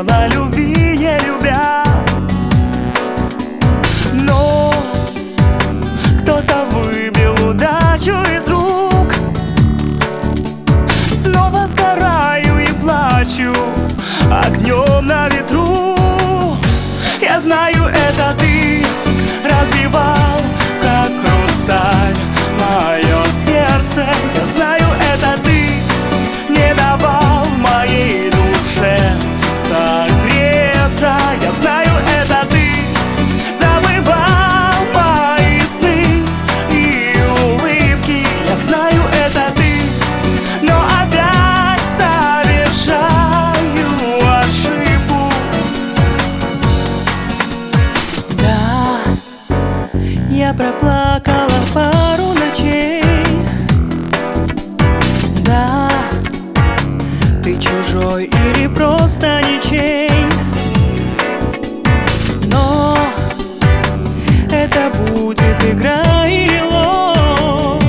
дело любви не любя. Но кто-то выбил удачу из рук. Снова сгораю и плачу огнем на ветру. Я знаю, это ты разбивал, как хрусталь, мое сердце. Я знаю, это ты не давал моей душе согреться. Я знаю, это ты забывал мои сны и улыбки. Я знаю, это ты, но опять совершаю ошибку. Да, я проплакала пару ночей. Да, ты чужой или просто ничей. Но это будет игра или ложь.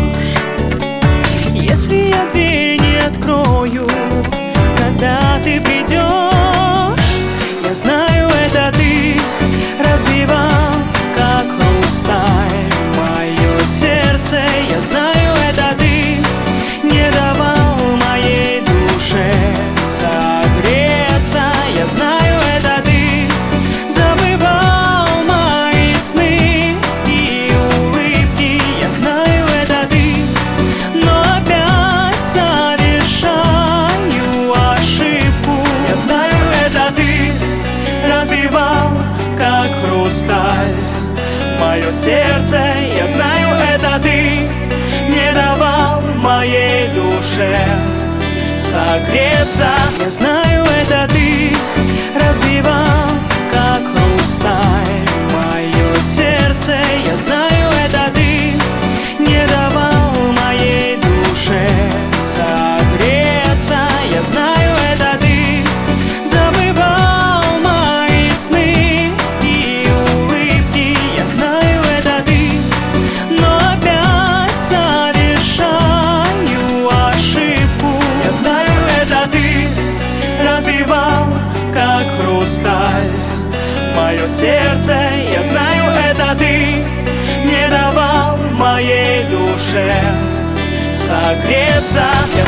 Если я дверь не открою, когда ты придешь. Я знаю, это ты разбивал, как хрусталь, мое сердце. Я знаю, это ты не давал моей душе согреться. Я знаю, это ты забывал мои сны и улыбки. Я знаю, это ты, но опять совершаю ошибку. Я знаю, это ты разбивал, как хрусталь, мое сердце. Я знаю, это ты не давал моей душе согреться. Я знаю, это ты разбивал, как хрусталь, мое сердце. Я знаю, это ты не давал моей душе согреться. Я знаю, это ты забывал мои сны и улыбки. Я знаю, это ты, но опять совершаю ошибку. Я знаю, это ты разбивал, как хрусталь, мое сердце. Я знаю, это ты не давал моей душе согреться.